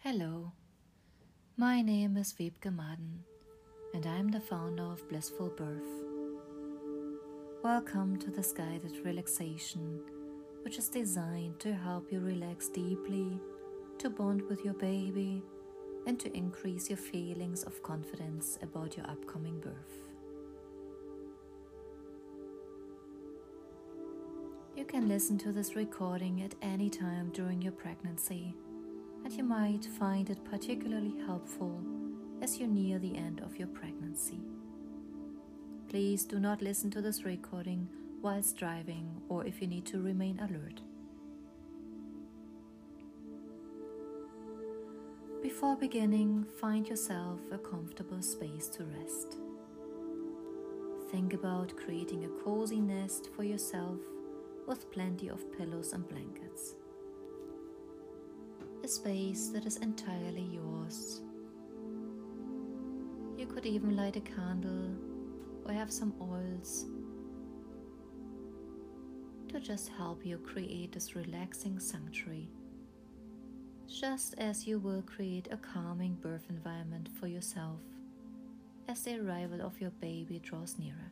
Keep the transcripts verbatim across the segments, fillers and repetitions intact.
Hello, my name is Wiebke Madden and I'm the founder of Blissful Birth. Welcome to this guided relaxation, which is designed to help you relax deeply, to bond with your baby, and to increase your feelings of confidence about your upcoming birth. You can listen to this recording at any time during your pregnancy, and you might find it particularly helpful as you near the end of your pregnancy. Please do not listen to this recording whilst driving or if you need to remain alert. Before beginning, find yourself a comfortable space to rest. Think about creating a cozy nest for yourself with plenty of pillows and blankets. A space that is entirely yours. You could even light a candle or have some oils to just help you create this relaxing sanctuary, just as you will create a calming birth environment for yourself as the arrival of your baby draws nearer.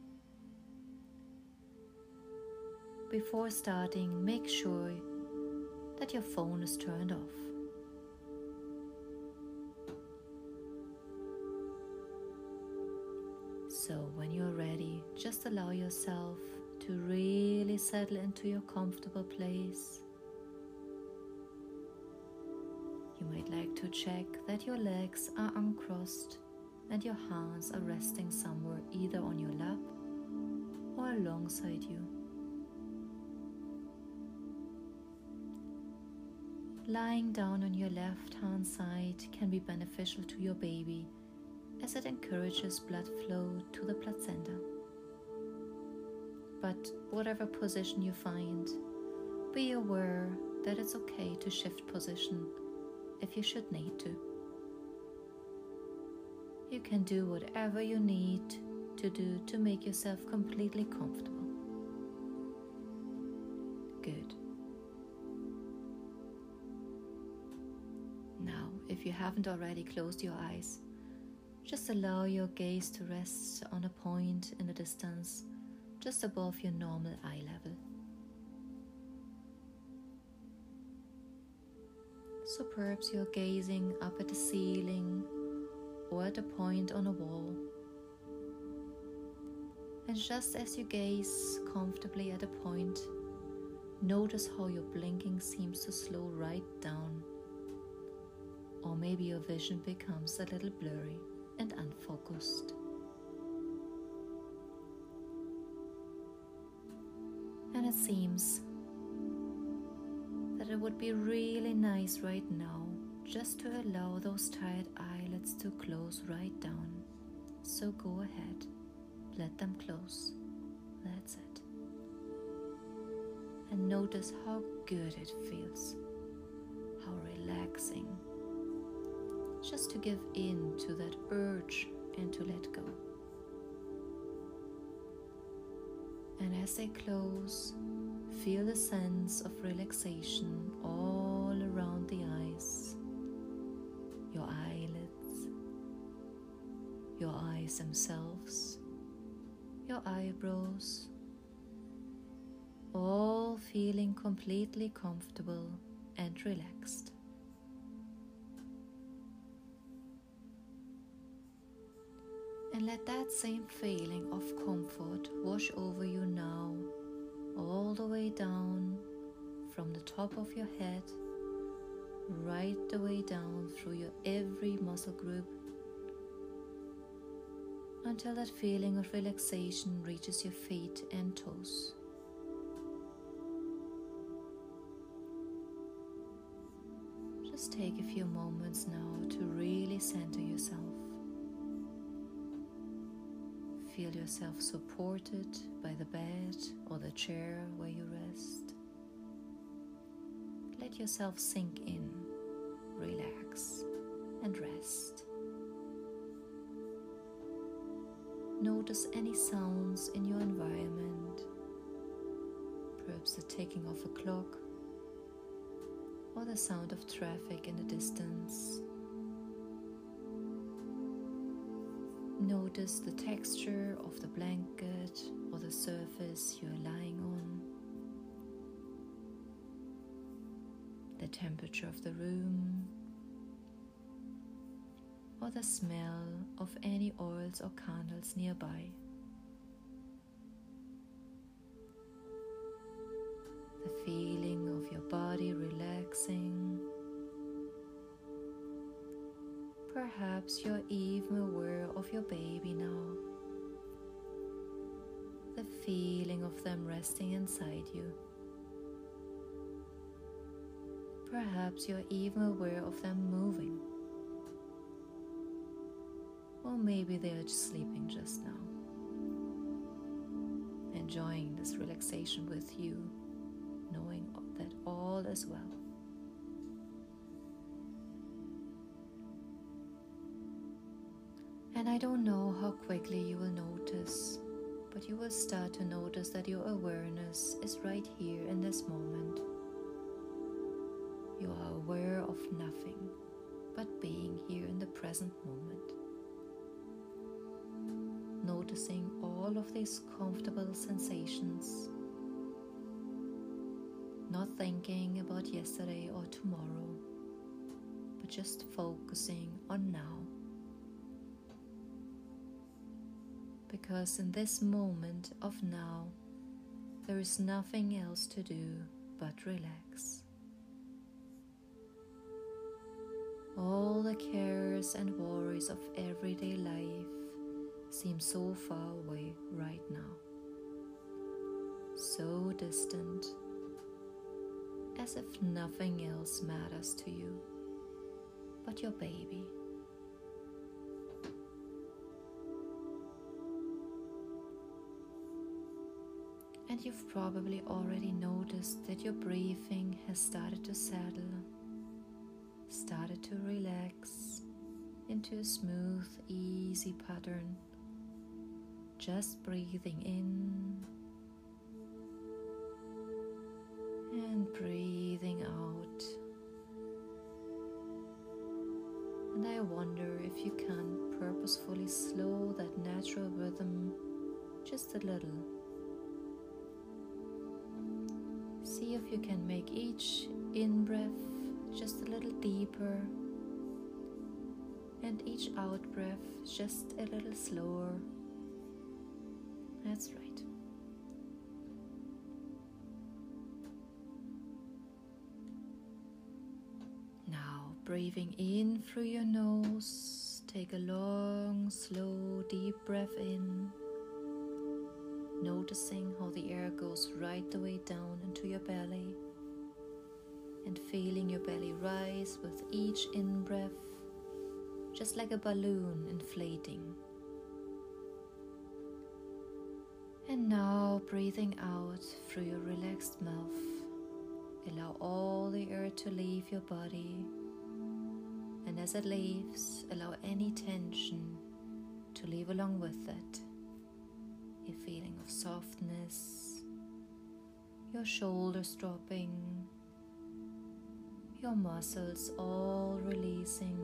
Before starting, make sure that your phone is turned off. So when you're ready, just allow yourself to really settle into your comfortable place. You might like to check that your legs are uncrossed and your hands are resting somewhere either on your lap or alongside you. Lying down on your left hand side can be beneficial to your baby as it encourages blood flow to the placenta. But whatever position you find, be aware that it's okay to shift position if you should need to. You can do whatever you need to do to make yourself completely comfortable. Good. Now, if you haven't already closed your eyes, just allow your gaze to rest on a point in the distance just above your normal eye level. So perhaps you're gazing up at the ceiling or at a point on a wall. And just as you gaze comfortably at a point, notice how your blinking seems to slow right down. Or maybe your vision becomes a little blurry and unfocused. And it seems that it would be really nice right now just to allow those tired eyelids to close right down. So go ahead, let them close. That's it. And notice how good it feels, how relaxing. Just to give in to that urge and to let go. And as they close, feel the sense of relaxation all around the eyes, your eyelids, your eyes themselves, your eyebrows, all feeling completely comfortable and relaxed. And let that same feeling of comfort wash over you now, all the way down from the top of your head, right the way down through your every muscle group, until that feeling of relaxation reaches your feet and toes. Just take a few moments now to really center yourself. Feel yourself supported by the bed or the chair where you rest. Let yourself sink in, relax, and rest. Notice any sounds in your environment, perhaps the ticking of a clock, or the sound of traffic in the distance. Notice the texture of the blanket or the surface you are lying on, the temperature of the room, or the smell of any oils or candles nearby. The feeling of your body relaxing. Perhaps you're even aware of your baby now. The feeling of them resting inside you. Perhaps you're even aware of them moving. Or maybe they are just sleeping just now. Enjoying this relaxation with you, knowing that all is well. And I don't know how quickly you will notice, but you will start to notice that your awareness is right here in this moment. You are aware of nothing but being here in the present moment. Noticing all of these comfortable sensations. Not thinking about yesterday or tomorrow, but just focusing on now. Because in this moment of now, there is nothing else to do but relax. All the cares and worries of everyday life seem so far away right now, so distant, as if nothing else matters to you but your baby. And you've probably already noticed that your breathing has started to settle, started to relax into a smooth, easy pattern. Just breathing in and breathing out. And I wonder if you can purposefully slow that natural rhythm just a little. See if you can make each in-breath just a little deeper and each out-breath just a little slower. That's right. Now, breathing in through your nose, take a long, slow, deep breath in. Noticing how the air goes right the way down into your belly, and feeling your belly rise with each in-breath, just like a balloon inflating. And now breathing out through your relaxed mouth, allow all the air to leave your body, and as it leaves, allow any tension to leave along with it. A feeling of softness, your shoulders dropping, your muscles all releasing.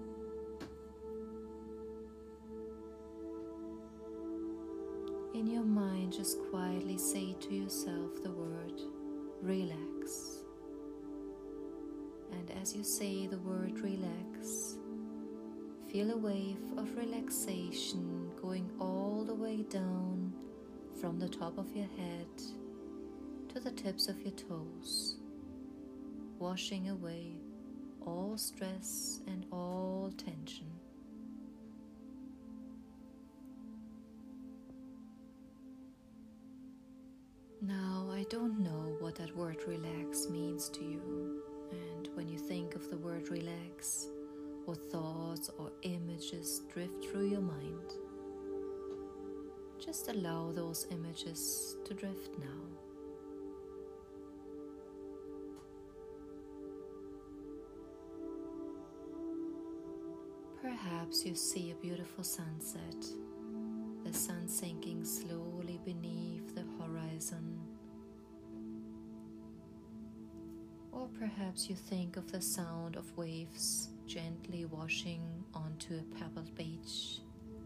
In your mind, just quietly say to yourself the word relax. And as you say the word relax, feel a wave of relaxation going all the way down from the top of your head to the tips of your toes, washing away all stress and all tension. Now, I don't know what that word relax means to you, and when you think of the word relax, what thoughts or images drift through your mind, just allow those images to drift now. Perhaps you see a beautiful sunset, the sun sinking slowly beneath the horizon. Or Or perhaps you think of the sound of waves gently washing onto a pebbled beach.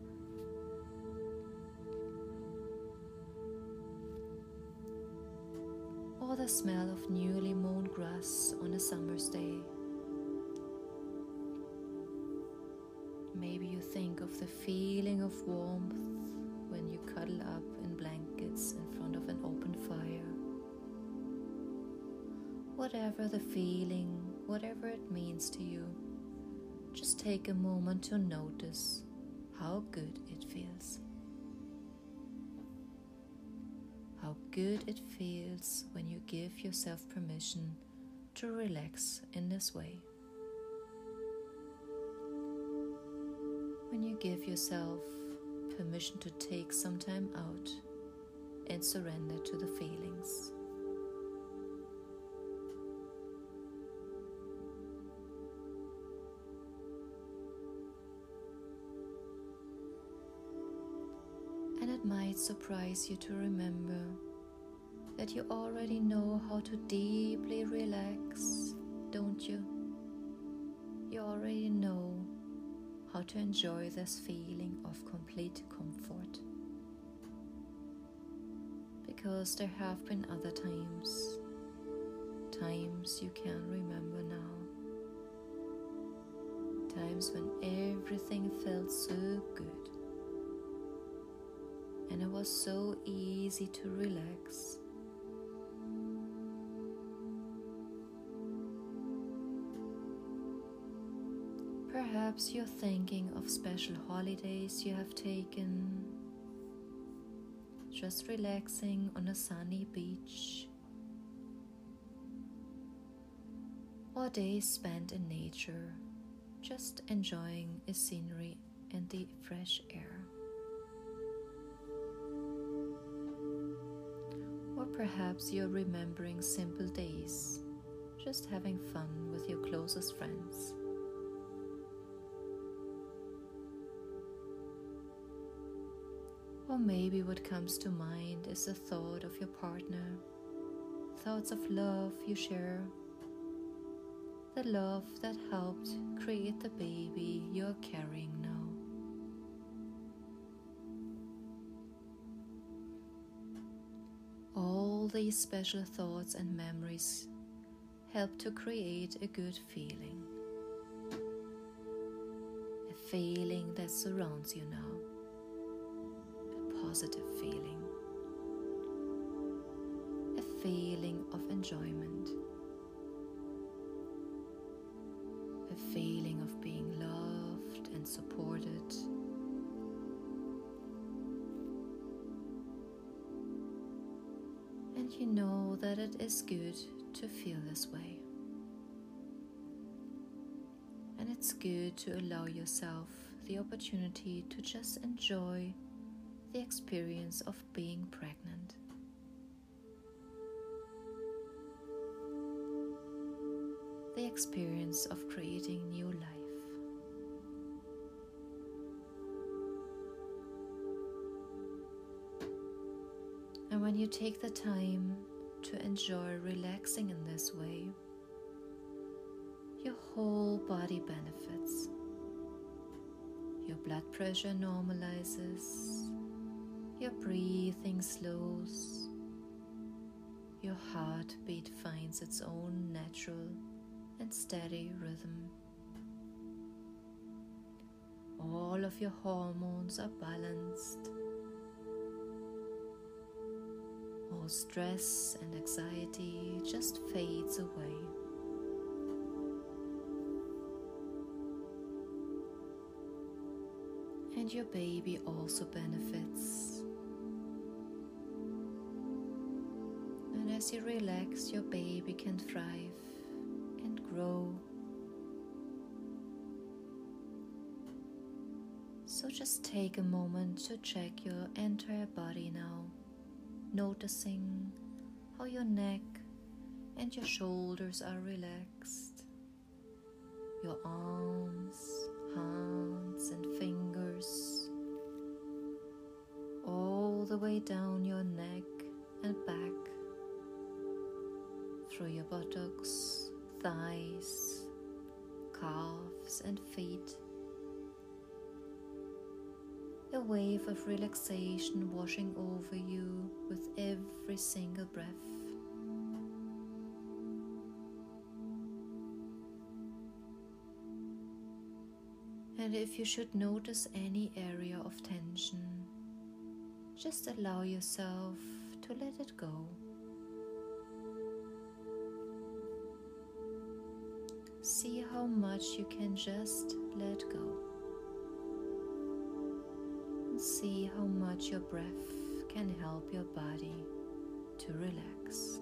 Or the smell of newly mown grass on a summer's day. Maybe you think of the feeling of warmth when you cuddle up in blankets in front of an open fire. Whatever the feeling, whatever it means to you, just take a moment to notice how good it feels. How good it feels when you give yourself permission to relax in this way. When you give yourself permission to take some time out and surrender to the feelings. And it might surprise you to remember that you already know how to deeply relax, don't you? You already know how to enjoy this feeling of complete comfort. Because there have been other times, times you can't remember now, times when everything felt so good. And it was so easy to relax. Perhaps you're thinking of special holidays you have taken, just relaxing on a sunny beach, or days spent in nature, just enjoying a scenery and the fresh air. Or perhaps you're remembering simple days, just having fun with your closest friends. Or maybe what comes to mind is the thought of your partner, thoughts of love you share, the love that helped create the baby you're carrying now. All these special thoughts and memories help to create a good feeling, a feeling that surrounds you now, a positive feeling, a feeling of enjoyment, a feeling of being loved and supported. And you know that it is good to feel this way. And it's good to allow yourself the opportunity to just enjoy the experience of being pregnant. The experience of creating new life. And when you take the time to enjoy relaxing in this way, your whole body benefits. Your blood pressure normalizes, your breathing slows, your heartbeat finds its own natural and steady rhythm. All of your hormones are balanced. All stress and anxiety just fades away. And your baby also benefits. And as you relax, your baby can thrive and grow. So just take a moment to check your entire body now, noticing how your neck and your shoulders are relaxed, your arms, hands and fingers, all the way down your neck and back, through your buttocks, thighs, calves and feet. A wave of relaxation washing over you with every single breath. And if you should notice any area of tension, just allow yourself to let it go. See how much you can just let go. And see how much your breath can help your body to relax.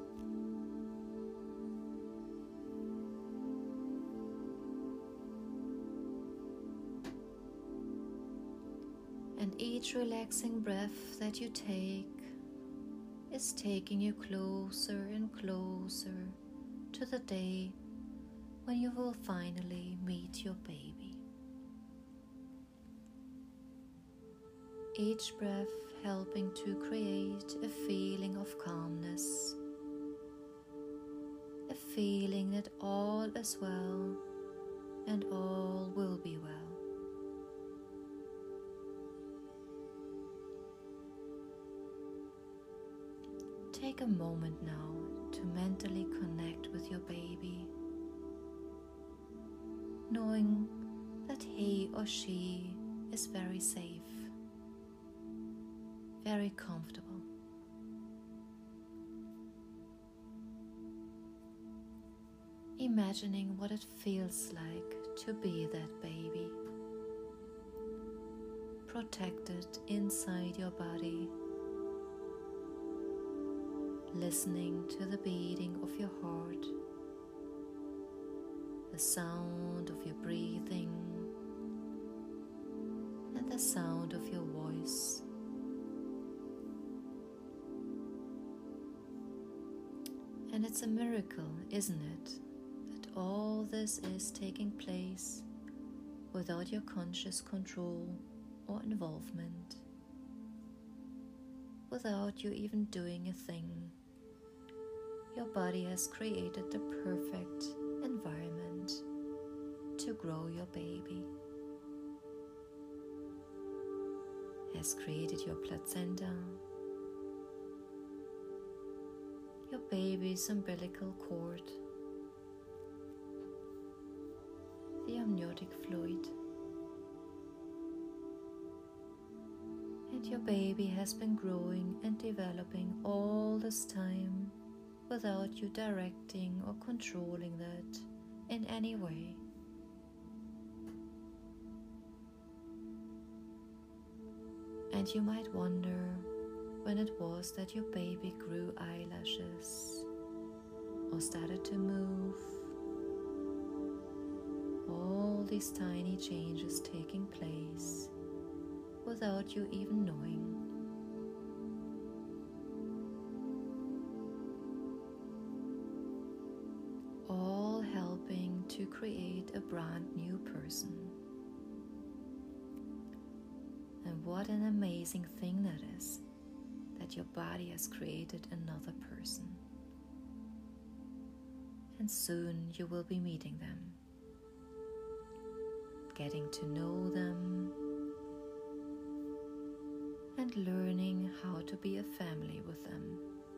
And each relaxing breath that you take is taking you closer and closer to the day when you will finally meet your baby. Each breath helping to create a feeling of calmness, a feeling that all is well and all will be well. Take a moment now to mentally connect with your baby, knowing that he or she is very safe, very comfortable. Imagining what it feels like to be that baby, protected inside your body, listening to the beating of your heart, the sound of your breathing, and the sound of your voice. And it's a miracle, isn't it, that all this is taking place without your conscious control or involvement, without you even doing a thing. Your body has created the perfect environment to grow your baby, has created your placenta, your baby's umbilical cord, the amniotic fluid, and your baby has been growing and developing all this time without you directing or controlling that in any way. And you might wonder when it was that your baby grew eyelashes or started to move. All these tiny changes taking place without you even knowing. All helping to create a brand new person. And what an amazing thing that is, that your body has created another person. And soon you will be meeting them, getting to know them, and learning how to be a family with them.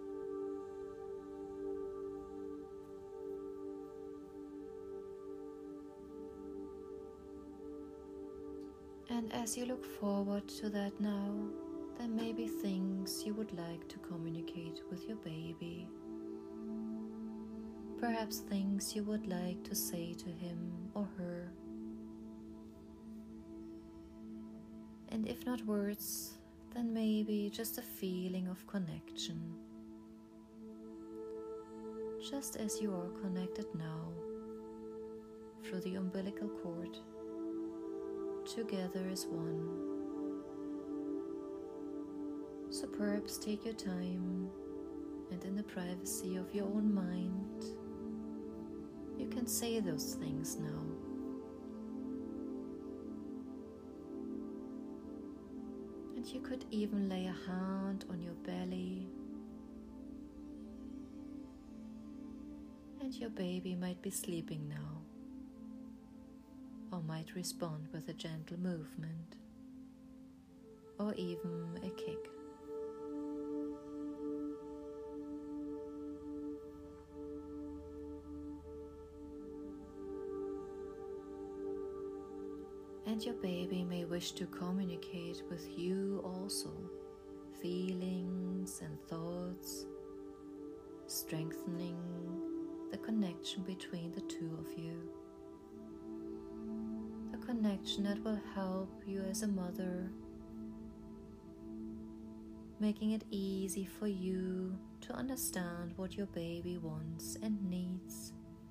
And as you look forward to that now, there may be things you would like to communicate with your baby. Perhaps things you would like to say to him or her. And if not words, then maybe just a feeling of connection. Just as you are connected now through the umbilical cord, together as one. So perhaps take your time, and in the privacy of your own mind, you can say those things now. And you could even lay a hand on your belly, and And your baby might be sleeping now, or might respond with a gentle movement, or even a kick. And your baby may wish to communicate with you also, feelings and thoughts, strengthening the connection between the two of you. The connection that will help you as a mother, making it easy for you to understand what your baby wants and needs,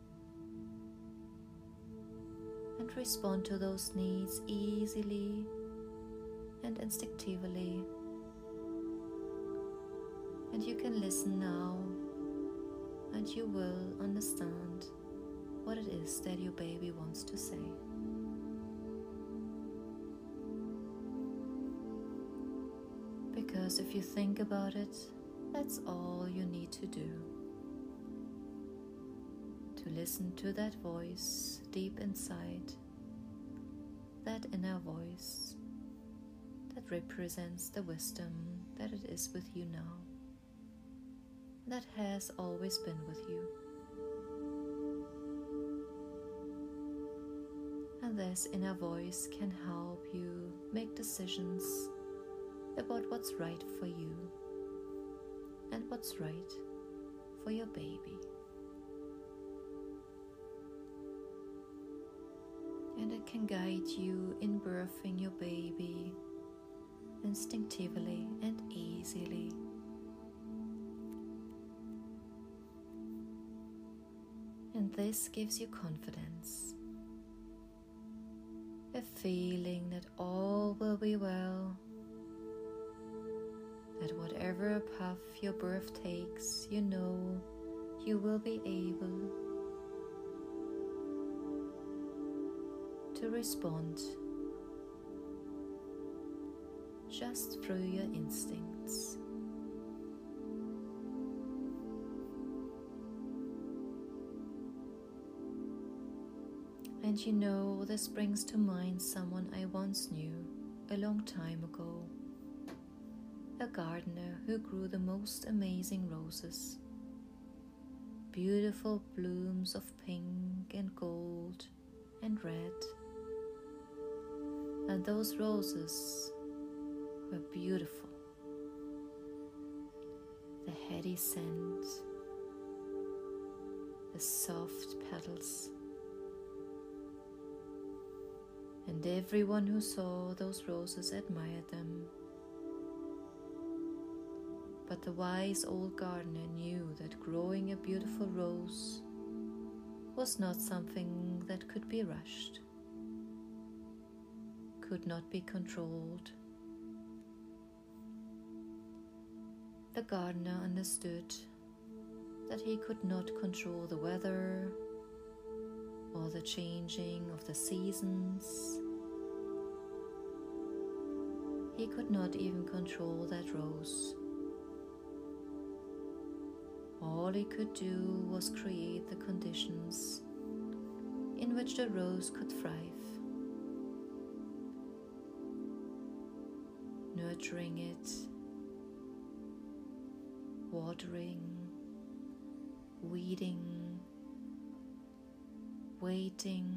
and respond to those needs easily and instinctively. And you can listen now, and you will understand what it is that your baby wants to say. Because if you think about it, that's all you need to do. To listen to that voice deep inside, that inner voice that represents the wisdom that it is with you now, that has always been with you. And this inner voice can help you make decisions about what's right for you and what's right for your baby. And it can guide you in birthing your baby instinctively and easily. And this gives you confidence, a feeling that all will be well, that whatever path your birth takes, you know you will be able to respond just through your instincts. And you know, this brings to mind someone I once knew a long time ago, a gardener who grew the most amazing roses, beautiful blooms of pink and gold and red. And those roses were beautiful. The heady scent, the soft petals, and everyone who saw those roses admired them. But the wise old gardener knew that growing a beautiful rose was not something that could be rushed, could not be controlled. The gardener understood that he could not control the weather or the changing of the seasons. He could not even control that rose. All he could do was create the conditions in which the rose could thrive, nurturing it, watering, weeding, waiting,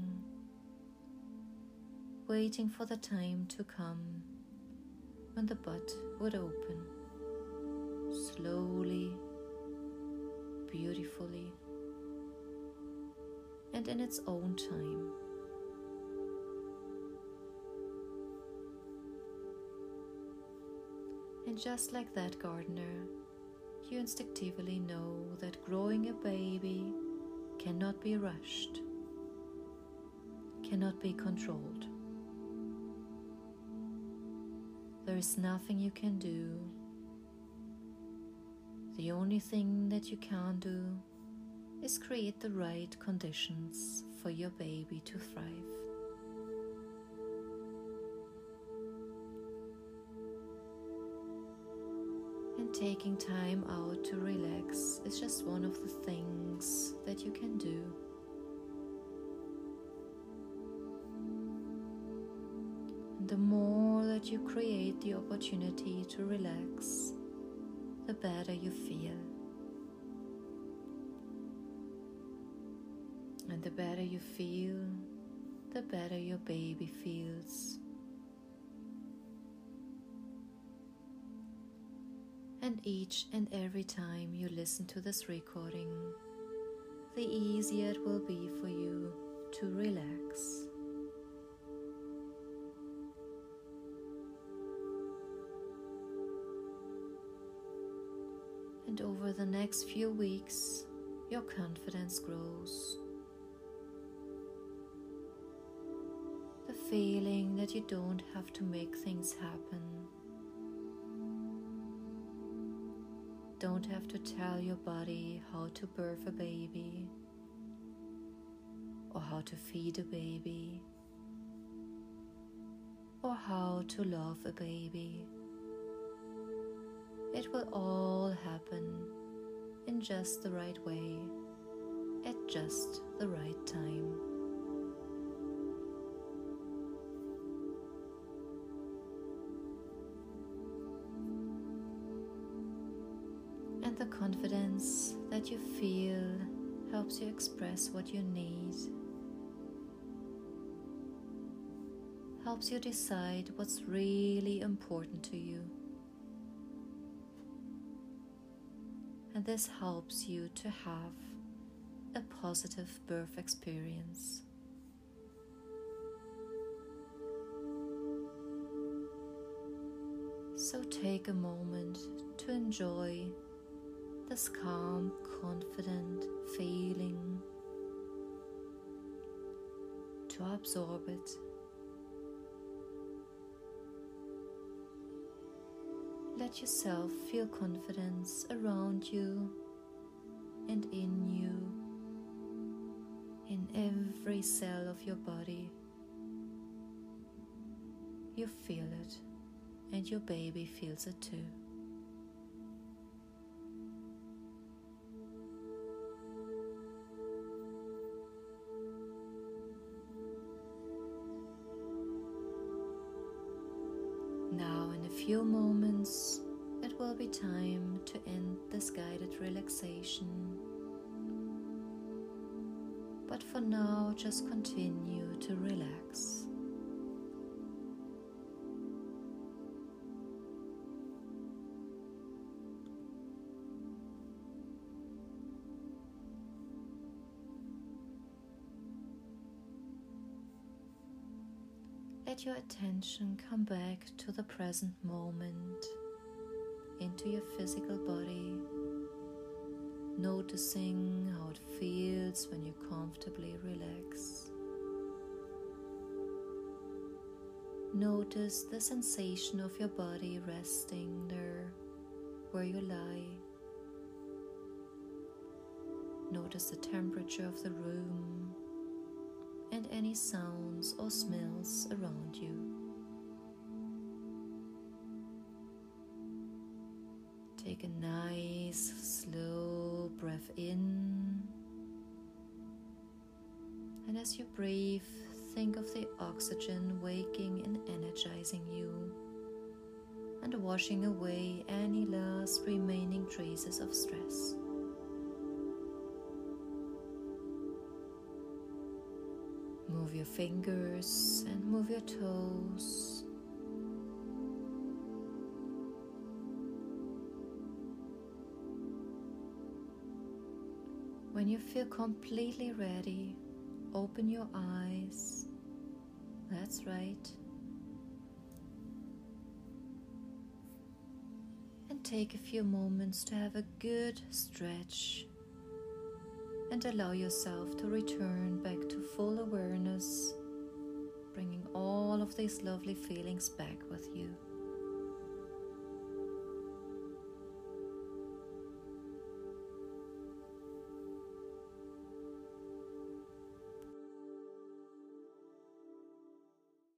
waiting for the time to come when the bud would open, slowly, beautifully, and in its own time. And just like that gardener, you instinctively know that growing a baby cannot be rushed, cannot be controlled. There is nothing you can do. The only thing that you can do is create the right conditions for your baby to thrive. And taking time out to relax is just one of the things that you can do. And the more that you create the opportunity to relax, the better you feel. And the better you feel, the better your baby feels. And each and every time you listen to this recording, the easier it will be for you to relax. And over the next few weeks, your confidence grows. The feeling that you don't have to make things happen. Don't have to tell your body how to birth a baby or how to feed a baby or how to love a baby. It will all happen in just the right way, at just the right time. And the confidence that you feel helps you express what you need, helps you decide what's really important to you. And this helps you to have a positive birth experience. So take a moment to enjoy this calm, confident feeling, to absorb it. Let yourself feel confidence around you and in you, in every cell of your body. You feel it, and your baby feels it too. Now, in a few moments, it will be time to end this guided relaxation. But for now, just continue to relax. Let your attention come back to the present moment, into your physical body, noticing how it feels when you comfortably relax. Notice the sensation of your body resting there where you lie. Notice the temperature of the room and any sounds or smells around you. Take a nice, slow breath in, and as you breathe, think of the oxygen waking and energizing you and washing away any last remaining traces of stress. Move your fingers and move your toes. When you feel completely ready, open your eyes. That's right. And take a few moments to have a good stretch. And allow yourself to return back to full awareness, bringing all of these lovely feelings back with you.